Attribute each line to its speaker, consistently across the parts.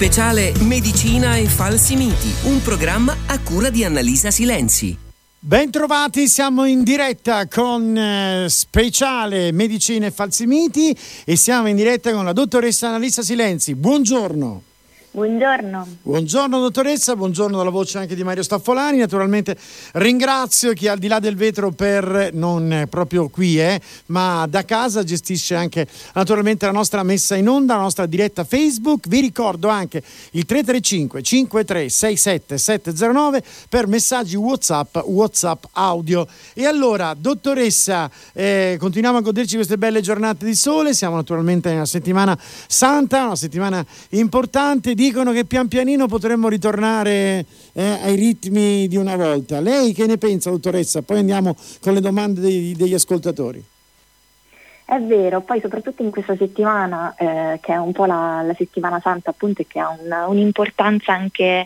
Speaker 1: Speciale Medicina e falsi miti, un programma a cura di Annalisa Silenzi.
Speaker 2: Bentrovati, siamo in diretta con Speciale Medicina e falsi miti e siamo in diretta con la dottoressa Annalisa Silenzi. Buongiorno.
Speaker 3: Buongiorno.
Speaker 2: Buongiorno dottoressa, buongiorno dalla voce anche di Mario Staffolani. Naturalmente ringrazio chi al di là del vetro per non proprio qui ma da casa gestisce anche naturalmente la nostra messa in onda, la nostra diretta Facebook. Vi ricordo anche il 335 53 67 709 per messaggi WhatsApp audio. E allora dottoressa, continuiamo a goderci queste belle giornate di sole, siamo naturalmente nella settimana santa, una settimana importante. Dicono che pian pianino potremmo ritornare ai ritmi di una volta. Lei che ne pensa, dottoressa? Poi andiamo con le domande degli ascoltatori.
Speaker 3: È vero, poi soprattutto in questa settimana, che è un po' la settimana santa appunto, e che ha un'importanza anche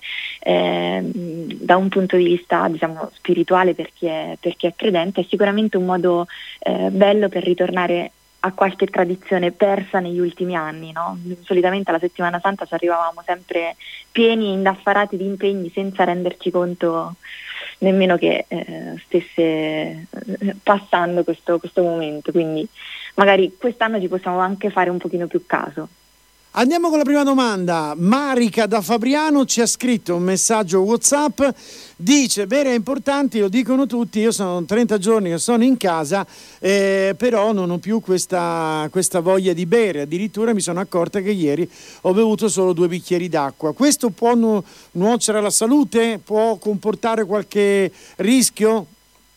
Speaker 3: da un punto di vista diciamo spirituale per chi è credente, è sicuramente un modo bello per ritornare a qualche tradizione persa negli ultimi anni, no? Solitamente alla settimana santa ci arrivavamo sempre pieni e indaffarati di impegni senza renderci conto nemmeno che stesse passando questo momento, quindi magari quest'anno ci possiamo anche fare un pochino più caso.
Speaker 2: Andiamo con la prima domanda. Marica da Fabriano ci ha scritto un messaggio WhatsApp, dice: bere è importante, lo dicono tutti, io sono 30 giorni che sono in casa, però non ho più questa voglia di bere, addirittura mi sono accorta che ieri ho bevuto solo 2 bicchieri d'acqua. Questo può nuocere alla salute? Può comportare qualche rischio?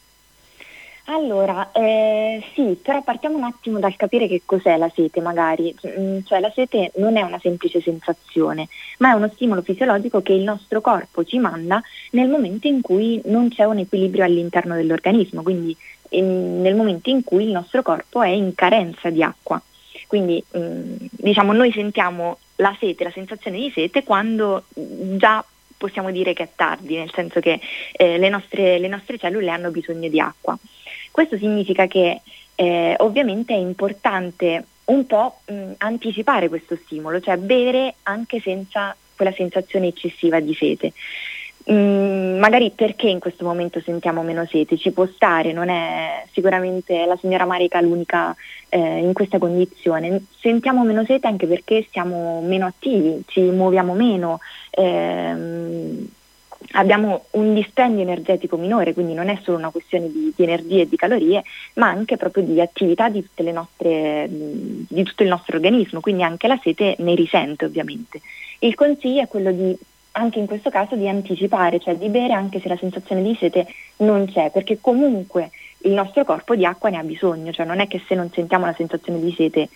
Speaker 3: Allora, sì, però partiamo un attimo dal capire che cos'è la sete magari, cioè la sete non è una semplice sensazione, ma è uno stimolo fisiologico che il nostro corpo ci manda nel momento in cui non c'è un equilibrio all'interno dell'organismo, quindi nel momento in cui il nostro corpo è in carenza di acqua. Quindi diciamo noi sentiamo la sete, la sensazione di sete quando già possiamo dire che è tardi, nel senso che le nostre cellule hanno bisogno di acqua. Questo significa che ovviamente è importante un po' anticipare questo stimolo, cioè bere anche senza quella sensazione eccessiva di sete. Magari perché in questo momento sentiamo meno sete, ci può stare, non è sicuramente la signora Marica l'unica in questa condizione. Sentiamo meno sete anche perché siamo meno attivi, ci muoviamo meno, abbiamo un dispendio energetico minore, quindi non è solo una questione di energie e di calorie, ma anche proprio di attività di tutto il nostro organismo, quindi anche la sete ne risente ovviamente. Il consiglio è quello di, anche in questo caso, di anticipare, cioè di bere anche se la sensazione di sete non c'è, perché comunque il nostro corpo di acqua ne ha bisogno, cioè non è che se non sentiamo la sensazione di sete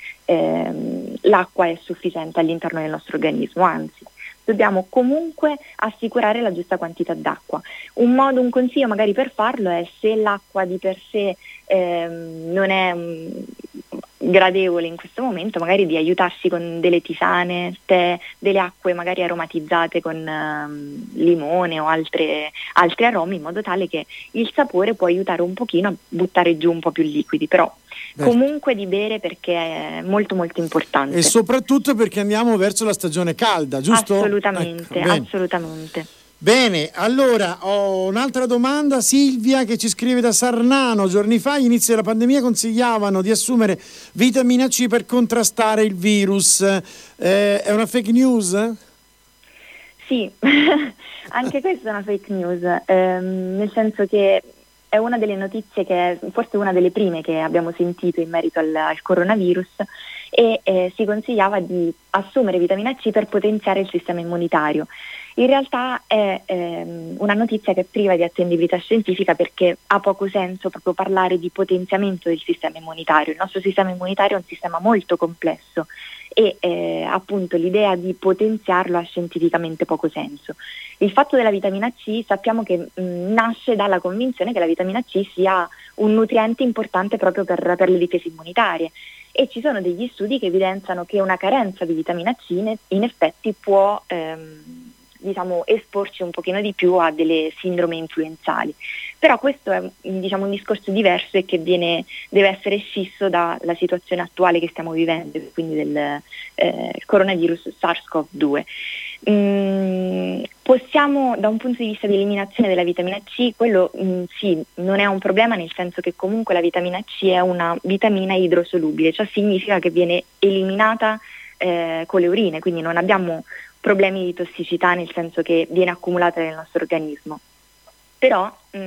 Speaker 3: l'acqua è sufficiente all'interno del nostro organismo, anzi dobbiamo comunque assicurare la giusta quantità d'acqua. Un consiglio magari per farlo è, se l'acqua di per sé non è gradevole in questo momento, magari di aiutarsi con delle tisane, tè, delle acque magari aromatizzate con limone o altri aromi, in modo tale che il sapore può aiutare un pochino a buttare giù un po' più liquidi, però comunque di bere, perché è molto molto importante.
Speaker 2: E soprattutto perché andiamo verso la stagione calda, giusto?
Speaker 3: Assolutamente, ecco, assolutamente.
Speaker 2: Bene, allora ho un'altra domanda. Silvia che ci scrive da Sarnano: giorni fa, all'inizio della pandemia, consigliavano di assumere vitamina C per contrastare il virus. È una fake news?
Speaker 3: Sì, anche questa è una fake news, nel senso che è una delle notizie che è forse una delle prime che abbiamo sentito in merito al coronavirus, e si consigliava di assumere vitamina C per potenziare il sistema immunitario. In realtà è una notizia che è priva di attendibilità scientifica, perché ha poco senso proprio parlare di potenziamento del sistema immunitario. Il nostro sistema immunitario è un sistema molto complesso e appunto l'idea di potenziarlo ha scientificamente poco senso. Il fatto della vitamina C sappiamo che nasce dalla convinzione che la vitamina C sia un nutriente importante proprio per le difese immunitarie, e ci sono degli studi che evidenziano che una carenza di vitamina C in effetti può esporci un pochino di più a delle sindrome influenzali. Però questo è un discorso diverso e che deve essere scisso dalla situazione attuale che stiamo vivendo, quindi del coronavirus SARS-CoV-2. Possiamo, da un punto di vista di eliminazione della vitamina C, quello sì, non è un problema, nel senso che comunque la vitamina C è una vitamina idrosolubile, ciò significa che viene eliminata con le urine, quindi non abbiamo problemi di tossicità, nel senso che viene accumulata nel nostro organismo. Però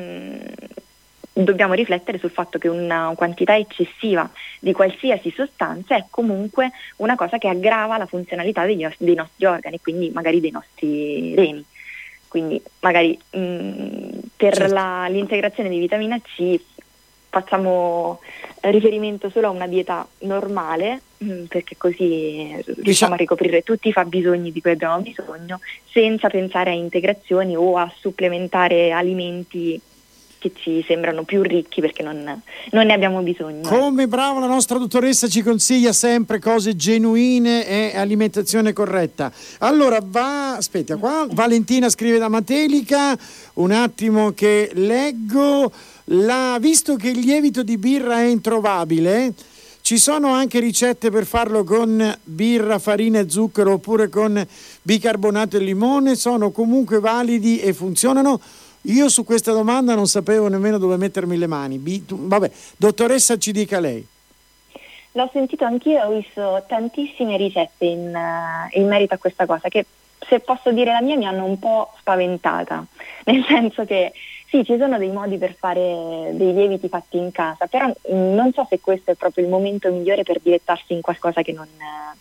Speaker 3: dobbiamo riflettere sul fatto che una quantità eccessiva di qualsiasi sostanza è comunque una cosa che aggrava la funzionalità dei nostri organi, quindi magari dei nostri reni. Quindi magari per l'integrazione di vitamina C facciamo riferimento solo a una dieta normale, perché così riusciamo a ricoprire tutti i fabbisogni di cui abbiamo bisogno, senza pensare a integrazioni o a supplementare alimenti che ci sembrano più ricchi, perché non ne abbiamo bisogno.
Speaker 2: Come brava la nostra dottoressa, ci consiglia sempre cose genuine e alimentazione corretta. Allora aspetta, qua Valentina scrive da Matelica, un attimo che leggo. Visto che il lievito di birra è introvabile, ci sono anche ricette per farlo con birra, farina e zucchero, oppure con bicarbonato e limone, sono comunque validi e funzionano? Io su questa domanda non sapevo nemmeno dove mettermi le mani. Vabbè, dottoressa, ci dica lei.
Speaker 3: L'ho sentito anch'io, ho visto tantissime ricette in merito a questa cosa, che, se posso dire la mia, mi hanno un po' spaventata, nel senso che sì, ci sono dei modi per fare dei lieviti fatti in casa, però non so se questo è proprio il momento migliore per dilettarsi in qualcosa che non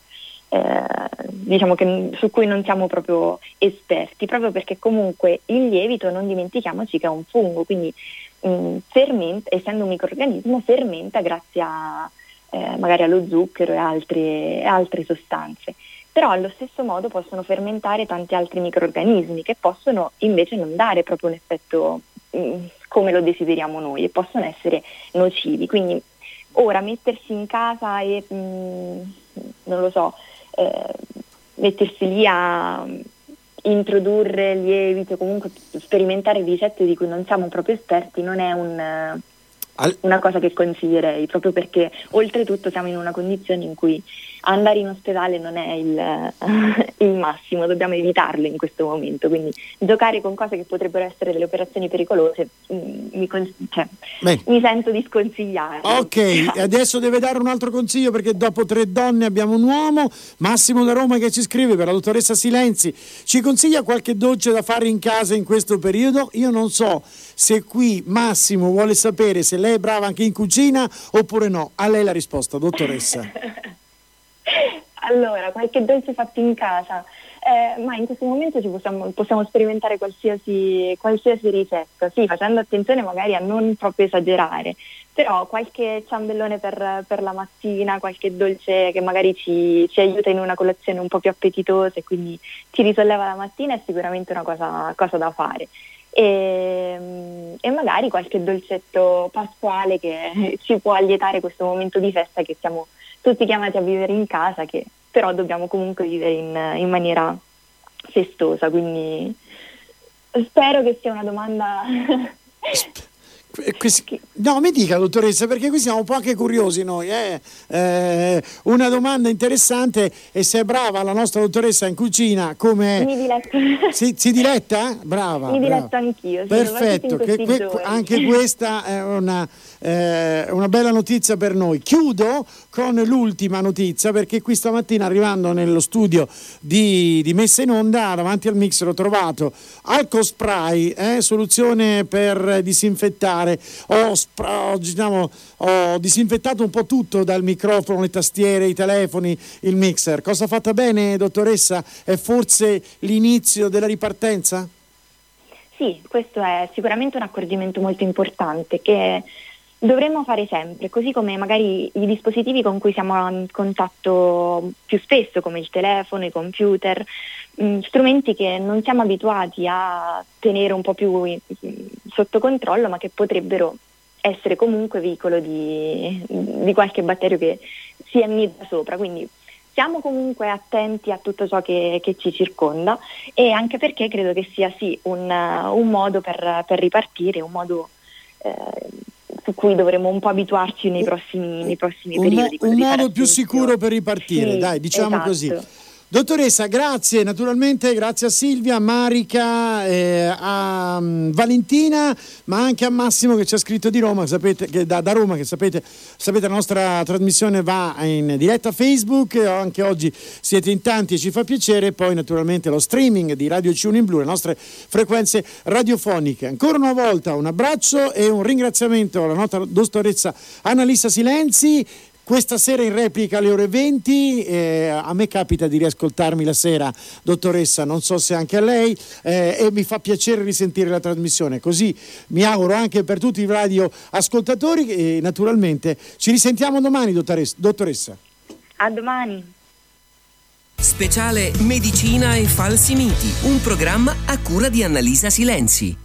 Speaker 3: diciamo che su cui non siamo proprio esperti, proprio perché comunque il lievito, non dimentichiamoci che è un fungo, quindi fermenta, essendo un microrganismo, fermenta grazie a magari allo zucchero e altre sostanze. Però allo stesso modo possono fermentare tanti altri microrganismi che possono invece non dare proprio un effetto come lo desideriamo noi, e possono essere nocivi. Quindi ora mettersi in casa e non lo so, mettersi lì a introdurre lievito, comunque sperimentare ricette di cui non siamo proprio esperti, non è una cosa che consiglierei, proprio perché oltretutto siamo in una condizione in cui andare in ospedale non è il massimo, dobbiamo evitarlo in questo momento, quindi giocare con cose che potrebbero essere delle operazioni pericolose mi sento di sconsigliare.
Speaker 2: Ok, adesso deve dare un altro consiglio, perché dopo 3 donne abbiamo un uomo. Massimo da Roma che ci scrive per la dottoressa Silenzi, ci consiglia qualche dolce da fare in casa in questo periodo? Io non so se qui Massimo vuole sapere se lei è brava anche in cucina oppure no. A lei la risposta, dottoressa.
Speaker 3: Allora, qualche dolce fatto in casa, ma in questo momento possiamo sperimentare qualsiasi ricetta, sì, facendo attenzione magari a non proprio esagerare, però qualche ciambellone per la mattina, qualche dolce che magari ci aiuta in una colazione un po' più appetitosa e quindi ci risolleva la mattina, è sicuramente una cosa da fare. E magari qualche dolcetto pasquale che ci può allietare questo momento di festa che siamo tutti chiamati a vivere in casa, che però dobbiamo comunque vivere in maniera festosa, quindi spero che sia una domanda
Speaker 2: No, mi dica, dottoressa, perché qui siamo un po' anche curiosi noi, una domanda interessante, e se è brava la nostra dottoressa in cucina, come
Speaker 3: mi diletto.
Speaker 2: Si diletta? Brava.
Speaker 3: Mi diletto anch'io. Sì,
Speaker 2: perfetto, anche questa è una bella notizia per noi. Chiudo con l'ultima notizia, perché qui stamattina, arrivando nello studio di messa in onda, davanti al mixer ho trovato Alco Spray, soluzione per disinfettare. Ho disinfettato un po' tutto, dal microfono, le tastiere, i telefoni, il mixer. Cosa fatta bene, dottoressa? È forse l'inizio della ripartenza?
Speaker 3: Sì, questo è sicuramente un accorgimento molto importante che dovremmo fare sempre, così come magari i dispositivi con cui siamo in contatto più spesso, come il telefono, i computer, strumenti che non siamo abituati a tenere un po' più sotto controllo, ma che potrebbero essere comunque veicolo di qualche batterio che si annida sopra. Quindi siamo comunque attenti a tutto ciò che ci circonda, e anche perché credo che sia sì un modo per ripartire, un modo su cui dovremo un po' abituarci nei prossimi periodi.
Speaker 2: Un modo più sicuro per ripartire, sì, dai, diciamo esatto. Così. Dottoressa, grazie naturalmente, grazie a Silvia, a Marica, a Valentina, ma anche a Massimo che ci ha scritto di Roma, sapete che da Roma, che sapete la nostra trasmissione va in diretta Facebook, anche oggi siete in tanti e ci fa piacere, poi naturalmente lo streaming di Radio C1 in Blu, le nostre frequenze radiofoniche. Ancora una volta un abbraccio e un ringraziamento alla nostra dottoressa Annalisa Silenzi. Questa sera in replica alle ore 20, a me capita di riascoltarmi la sera, dottoressa, non so se anche a lei, e mi fa piacere risentire la trasmissione, così mi auguro anche per tutti i radioascoltatori e naturalmente ci risentiamo domani, dottoressa.
Speaker 3: A domani.
Speaker 1: Speciale Medicina e falsi miti, un programma a cura di Annalisa Silenzi.